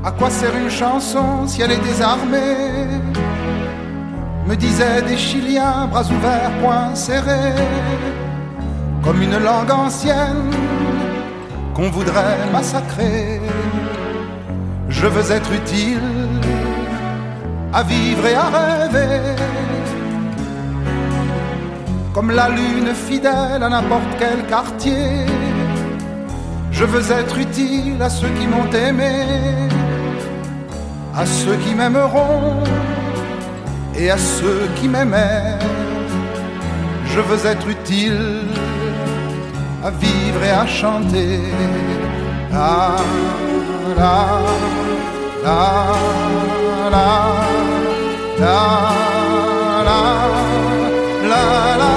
À quoi sert une chanson si elle est désarmée? Me disaient des Chiliens, bras ouverts, poings serrés, comme une langue ancienne qu'on voudrait massacrer. Je veux être utile à vivre et à rêver, comme la lune fidèle à n'importe quel quartier. Je veux être utile à ceux qui m'ont aimé, à ceux qui m'aimeront et à ceux qui m'aimaient. Je veux être utile à vivre et à chanter. La, la, la, la, la, la, la, la.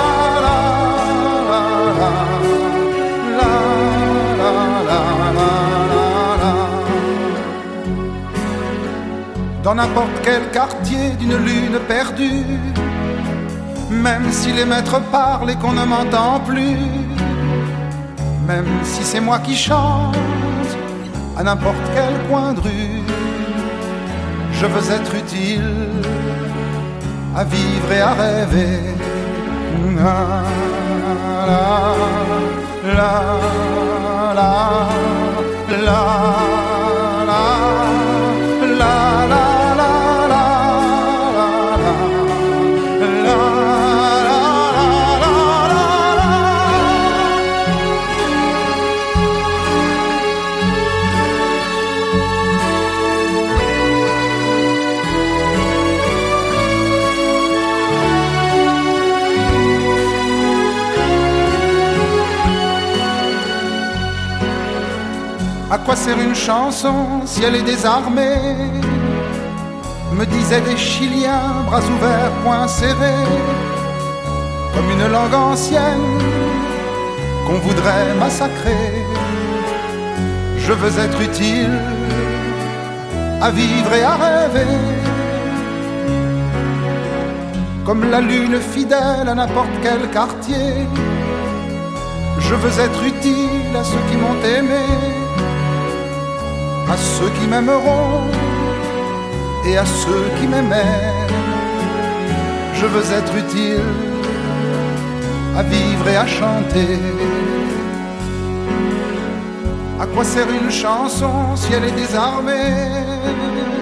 Dans n'importe quel quartier d'une lune perdue, même si les maîtres parlent et qu'on ne m'entend plus, même si c'est moi qui chante à n'importe quel coin de rue, je veux être utile à vivre et à rêver. La, la, la, la, la. À quoi sert une chanson si elle est désarmée? Me disaient des Chiliens, bras ouverts, poings serrés, comme une langue ancienne qu'on voudrait massacrer. Je veux être utile à vivre et à rêver, comme la lune fidèle à n'importe quel quartier. Je veux être utile à ceux qui m'ont aimé, à ceux qui m'aimeront et à ceux qui m'aimaient. Je veux être utile à vivre et à chanter. À quoi sert une chanson si elle est désarmée?